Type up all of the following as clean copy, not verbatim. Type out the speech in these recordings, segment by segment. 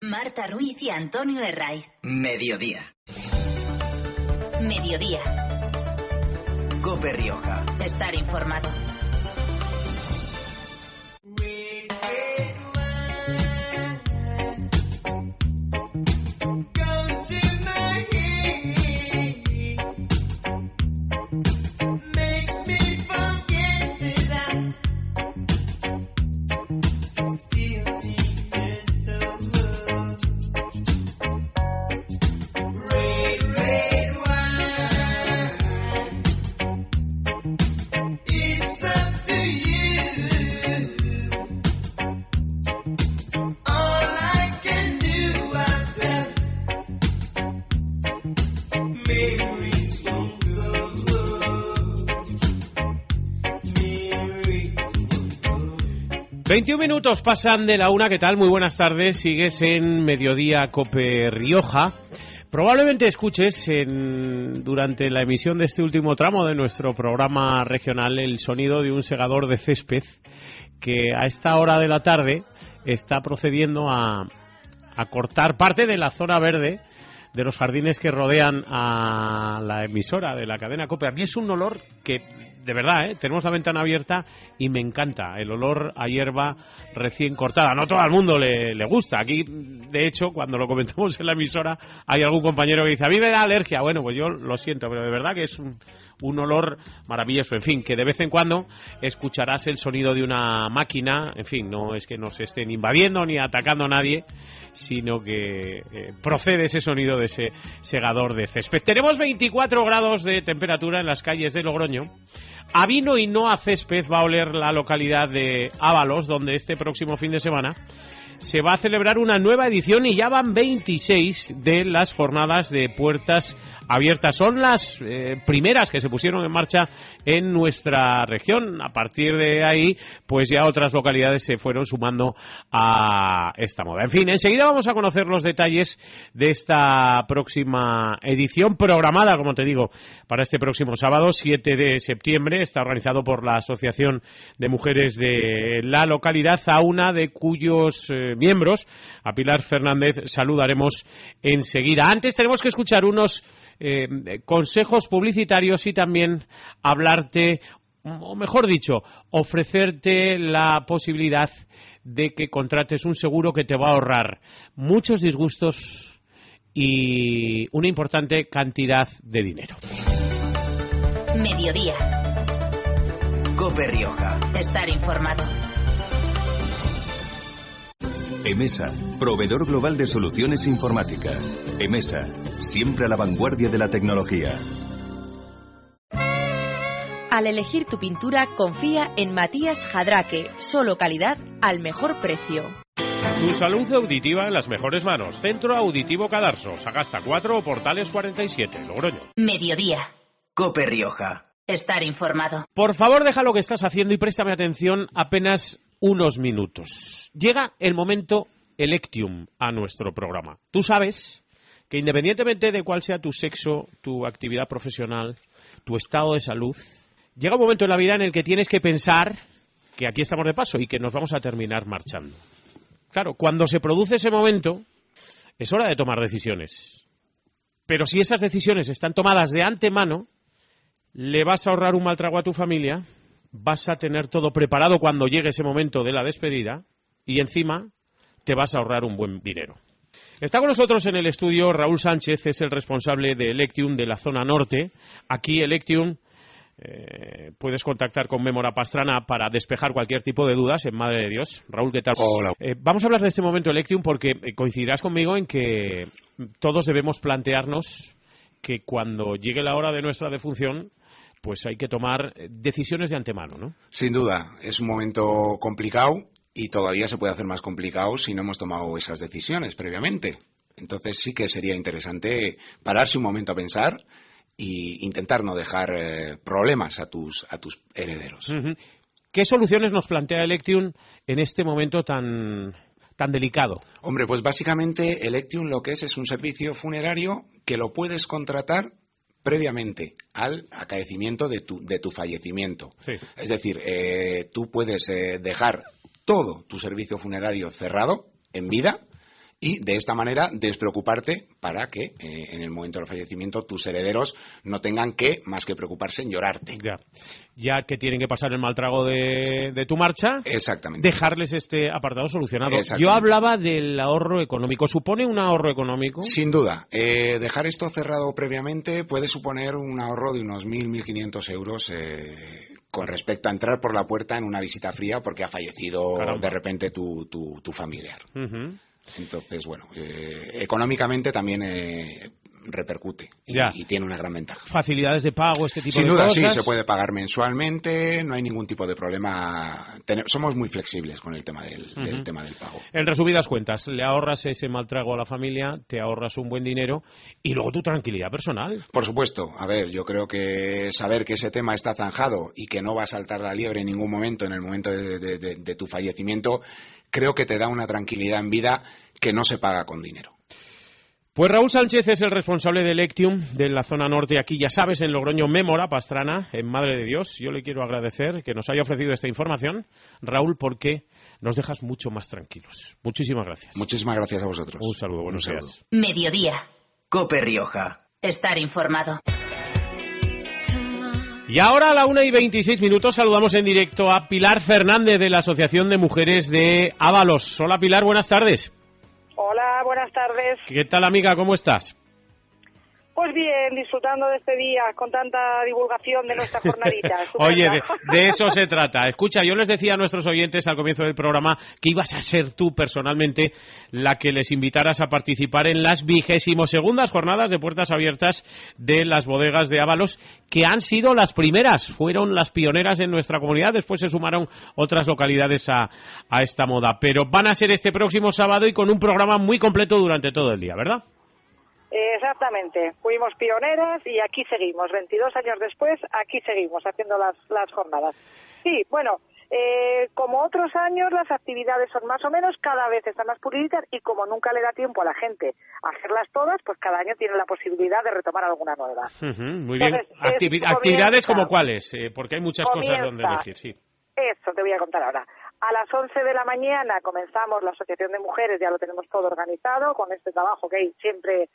Marta Ruiz y Antonio Herraiz. Mediodía. Mediodía. COPE Rioja. Estar informado. Minutos pasan de la una. ¿Qué tal? Muy buenas tardes. Sigues en Mediodía COPE Rioja. Probablemente escuches durante la emisión de este último tramo de nuestro programa regional el sonido de un segador de césped que a esta hora de la tarde está procediendo a cortar parte de la zona verde de los jardines que rodean a la emisora de la cadena COPE. A mí es un olor que, de verdad, tenemos la ventana abierta y me encanta el olor a hierba recién cortada. No todo el mundo le gusta. Aquí, de hecho, cuando lo comentamos en la emisora, hay algún compañero que dice: a mí me da alergia. Bueno, pues yo lo siento, pero de verdad que es un olor maravilloso. En fin, que de vez en cuando escucharás el sonido de una máquina. En fin, no es que nos estén invadiendo ni atacando a nadie, sino que procede ese sonido de ese segador de césped. Tenemos 24 grados de temperatura en las calles de Logroño. A vino y no a césped va a oler la localidad de Ábalos, donde este próximo fin de semana se va a celebrar una nueva edición y ya van 26 de las jornadas de puertas abiertas. Son las primeras que se pusieron en marcha en nuestra región. A partir de ahí, pues ya otras localidades se fueron sumando a esta moda. En fin, enseguida vamos a conocer los detalles de esta próxima edición, programada, como te digo, para este próximo sábado, 7 de septiembre. Está organizado por la Asociación de Mujeres de la localidad, a una de cuyos miembros, a Pilar Fernández, saludaremos enseguida. Antes tenemos que escuchar unos consejos publicitarios y también hablarte, o mejor dicho, ofrecerte la posibilidad de que contrates un seguro que te va a ahorrar muchos disgustos y una importante cantidad de dinero. Mediodía. COPE Rioja. Estar informado. EMESA, proveedor global de soluciones informáticas. EMESA, siempre a la vanguardia de la tecnología. Al elegir tu pintura, confía en Matías Jadraque. Solo calidad al mejor precio. Tu salud auditiva en las mejores manos. Centro Auditivo Cadarso, Sagasta 4 o Portales 47, Logroño. Mediodía. COPE Rioja. Estar informado. Por favor, deja lo que estás haciendo y préstame atención apenas unos minutos. Llega el momento Electium a nuestro programa. Tú sabes que independientemente de cuál sea tu sexo, tu actividad profesional, tu estado de salud, llega un momento en la vida en el que tienes que pensar que aquí estamos de paso y que nos vamos a terminar marchando. Claro, cuando se produce ese momento, es hora de tomar decisiones. Pero si esas decisiones están tomadas de antemano, le vas a ahorrar un mal trago a tu familia, vas a tener todo preparado cuando llegue ese momento de la despedida y encima te vas a ahorrar un buen dinero. Está con nosotros en el estudio Raúl Sánchez, es el responsable de Electium de la zona norte. Aquí Electium, puedes contactar con Mémora Pastrana para despejar cualquier tipo de dudas en Madre de Dios. Raúl, ¿qué tal? Hola. Vamos a hablar de este momento Electium porque coincidirás conmigo en que todos debemos plantearnos que cuando llegue la hora de nuestra defunción, pues hay que tomar decisiones de antemano, ¿no? Sin duda, es un momento complicado y todavía se puede hacer más complicado si no hemos tomado esas decisiones previamente. Entonces sí que sería interesante pararse un momento a pensar e intentar no dejar problemas a tus herederos. Uh-huh. ¿Qué soluciones nos plantea Electium en este momento tan delicado? Hombre, pues básicamente Electium lo que es un servicio funerario que lo puedes contratar previamente al acaecimiento de tu fallecimiento. Sí. Es decir, tú puedes dejar todo tu servicio funerario cerrado en vida y de esta manera despreocuparte para que en el momento del fallecimiento tus herederos no tengan más que preocuparse en llorarte. Ya que tienen que pasar el mal trago de tu marcha, exactamente, dejarles este apartado solucionado. Yo hablaba del ahorro económico. ¿Supone un ahorro económico? Sin duda. Dejar esto cerrado previamente puede suponer un ahorro de unos 1.500 euros con respecto a entrar por la puerta en una visita fría porque ha fallecido de repente tu familiar. Entonces, bueno, económicamente también repercute y tiene una gran ventaja. ¿Facilidades de pago, este tipo de cosas? Sin duda, sí, se puede pagar mensualmente, no hay ningún tipo de problema. Somos muy flexibles con el tema del tema del pago. En resumidas cuentas, le ahorras ese mal trago a la familia, te ahorras un buen dinero y luego tu tranquilidad personal. Por supuesto. A ver, yo creo que saber que ese tema está zanjado y que no va a saltar la liebre en ningún momento en el momento de tu fallecimiento, creo que te da una tranquilidad en vida que no se paga con dinero. Pues Raúl Sánchez es el responsable del Ectium de la zona norte, aquí ya sabes, en Logroño, Mémora, Pastrana, en Madre de Dios. Yo le quiero agradecer que nos haya ofrecido esta información, Raúl, porque nos dejas mucho más tranquilos. Muchísimas gracias. Muchísimas gracias a vosotros. Un saludo, buenos días. Mediodía. COPE Rioja. Estar informado. Y ahora a la 1:26 saludamos en directo a Pilar Fernández de la Asociación de Mujeres de Ábalos. Hola Pilar, buenas tardes. Hola, buenas tardes. ¿Qué tal, amiga? ¿Cómo estás? Pues bien, disfrutando de este día con tanta divulgación de nuestra jornadita. Oye, de eso se trata. Escucha, yo les decía a nuestros oyentes al comienzo del programa que ibas a ser tú personalmente la que les invitaras a participar en las 22ª jornadas de puertas abiertas de las bodegas de Ábalos, que han sido las primeras, fueron las pioneras en nuestra comunidad. Después se sumaron otras localidades a esta moda. Pero van a ser este próximo sábado y con un programa muy completo durante todo el día, ¿verdad? Exactamente, fuimos pioneras y aquí seguimos, 22 años después, aquí seguimos haciendo las jornadas. Sí, bueno, como otros años las actividades son más o menos, cada vez están más puliditas y como nunca le da tiempo a la gente a hacerlas todas, pues cada año tiene la posibilidad de retomar alguna nueva. Muy bien. Entonces, ¿actividades como cuáles? Porque hay muchas cosas donde elegir, sí. Eso te voy a contar ahora. A las 11 de la mañana comenzamos la Asociación de Mujeres, ya lo tenemos todo organizado, con este trabajo que hay siempre...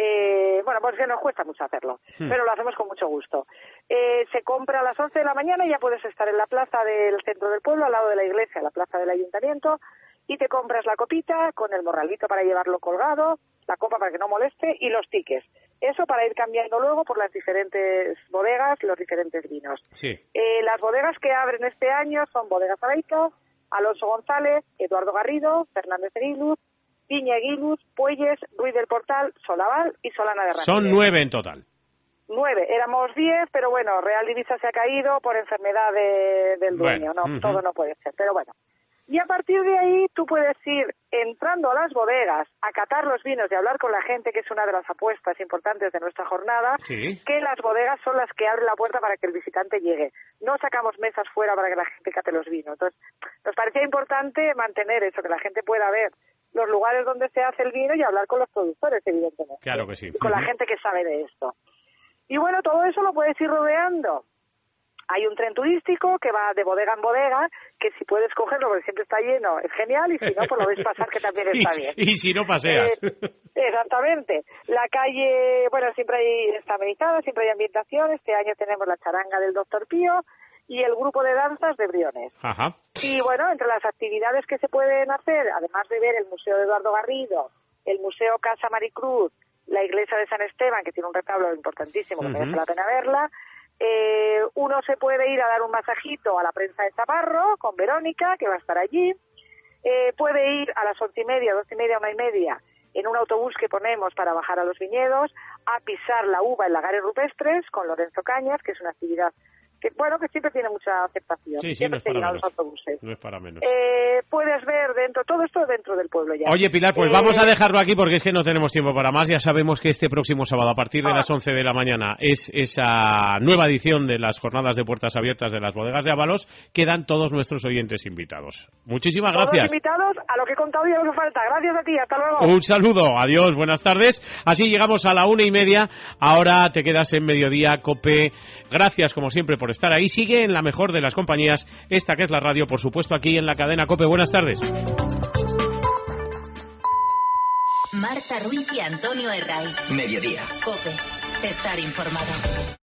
pues que nos cuesta mucho hacerlo, pero lo hacemos con mucho gusto. Se compra a las 11 de la mañana y ya puedes estar en la plaza del centro del pueblo, al lado de la iglesia, la plaza del ayuntamiento, y te compras la copita con el morralito para llevarlo colgado, la copa para que no moleste y los tickets. Eso para ir cambiando luego por las diferentes bodegas, los diferentes vinos. Sí. Las bodegas que abren este año son Bodegas Araica, Alonso González, Eduardo Garrido, Fernández de Guiluz, Viña Guiluz, Puelles, Ruiz del Portal, Solaval y Solana de Ramírez. Son 9 en total. 9, éramos 10, pero bueno, Real Divisa se ha caído por enfermedad del dueño, todo no puede ser, pero bueno. Y a partir de ahí tú puedes ir entrando a las bodegas, a catar los vinos y hablar con la gente, que es una de las apuestas importantes de nuestra jornada, que las bodegas son las que abren la puerta para que el visitante llegue. No sacamos mesas fuera para que la gente cate los vinos. Entonces, nos parecía importante mantener eso, que la gente pueda ver los lugares donde se hace el vino y hablar con los productores, evidentemente. Claro que sí. Y con la gente que sabe de esto. Y bueno, todo eso lo puedes ir rodeando. Hay un tren turístico que va de bodega en bodega, que si puedes cogerlo porque siempre está lleno, es genial, y si no, pues lo ves pasar, que también está bien. Y si no, paseas. Exactamente. La calle, bueno, siempre está amenizada, siempre hay ambientación. Este año tenemos la charanga del Doctor Pío y el grupo de danzas de Briones. Ajá. Y bueno, entre las actividades que se pueden hacer, además de ver el Museo de Eduardo Garrido, el Museo Casa Maricruz, la Iglesia de San Esteban, que tiene un retablo importantísimo, que merece la pena verla, uno se puede ir a dar un masajito a la prensa de Chaparro con Verónica, que va a estar allí. Puede ir a las 11:30, 12:30, 1:30 en un autobús que ponemos para bajar a los viñedos a pisar la uva en lagares rupestres con Lorenzo Cañas, que es una actividad que bueno, que siempre tiene mucha aceptación. Sí, siempre no es para menos. Los autobuses. No es para menos. Puedes ver todo esto dentro del pueblo ya. Oye, Pilar, pues vamos a dejarlo aquí porque es que no tenemos tiempo para más. Ya sabemos que este próximo sábado, a partir de las 11 de la mañana, es esa nueva edición de las jornadas de puertas abiertas de las bodegas de Ábalos. Quedan todos nuestros oyentes invitados. Muchísimas gracias. Todos invitados a lo que he contado y a lo que falta. Gracias a ti, hasta luego. Un saludo, adiós, buenas tardes. Así llegamos a la 1:30. Ahora te quedas en Mediodía, COPE. Gracias, como siempre, por estar ahí. Sigue en la mejor de las compañías, esta que es la radio, por supuesto, aquí en la cadena COPE. Buenas tardes. Marta Ruiz y Antonio Herray. Mediodía. COPE. Estar informado.